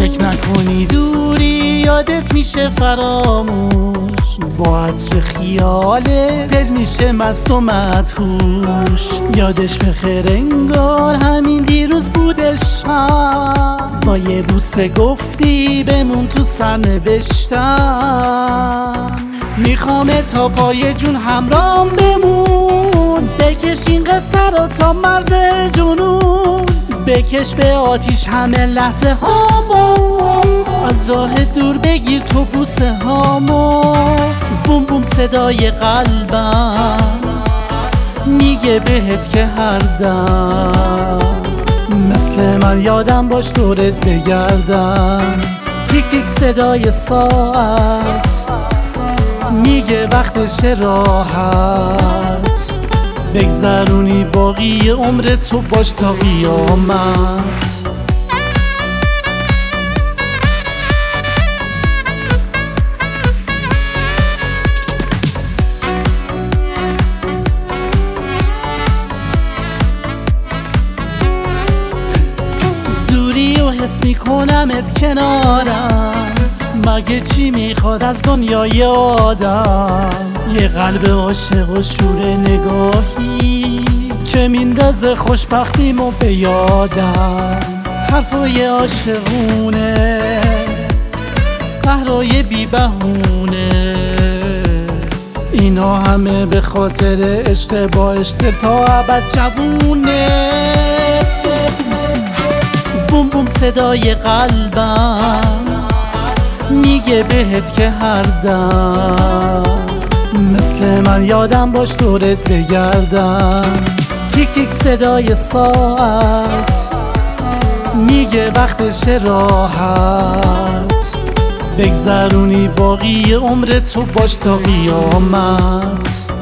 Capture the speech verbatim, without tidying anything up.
فکر نکنی دوری یادت میشه فراموش، با عطر خیاله دل میشه مست و مدهوش. یادش بخیر انگار همین دیروز بودش، با یه بوسه گفتی بمون تو سرنوشتم. میخوامه تا پای جون همرام بمون، بکش این قصه رو تا مرز جنون، بکش به آتیش همه لحظه هامو، از راه دور بگیر تو بوسه هامو. بوم بوم صدای قلبم میگه بهت که هر دم مثل من یادم باش دورت بگردم. تیک تیک صدای ساعت میگه وقتش راحت، بگذرونی باقی عمر تو باش تا قیامت. دوری و حس میکنمت کنارم، مگه چی میخواد از دنیای آدم؟ یه قلب عاشق و شور نگاهی که میندازه خوشبختیمو به یادم. حرفای عاشقونه، قهرای بی بهونه، اینا همه به خاطر اشتباهش دل تا ابد جوونه. بوم بوم صدای قلبم میگه بهت که هر دم مثل من یادم باش دورت بگردم. تیک تیک صدای ساعت میگه وقتش راحت، بگذرونی باقی عمر تو باش تا قیامت.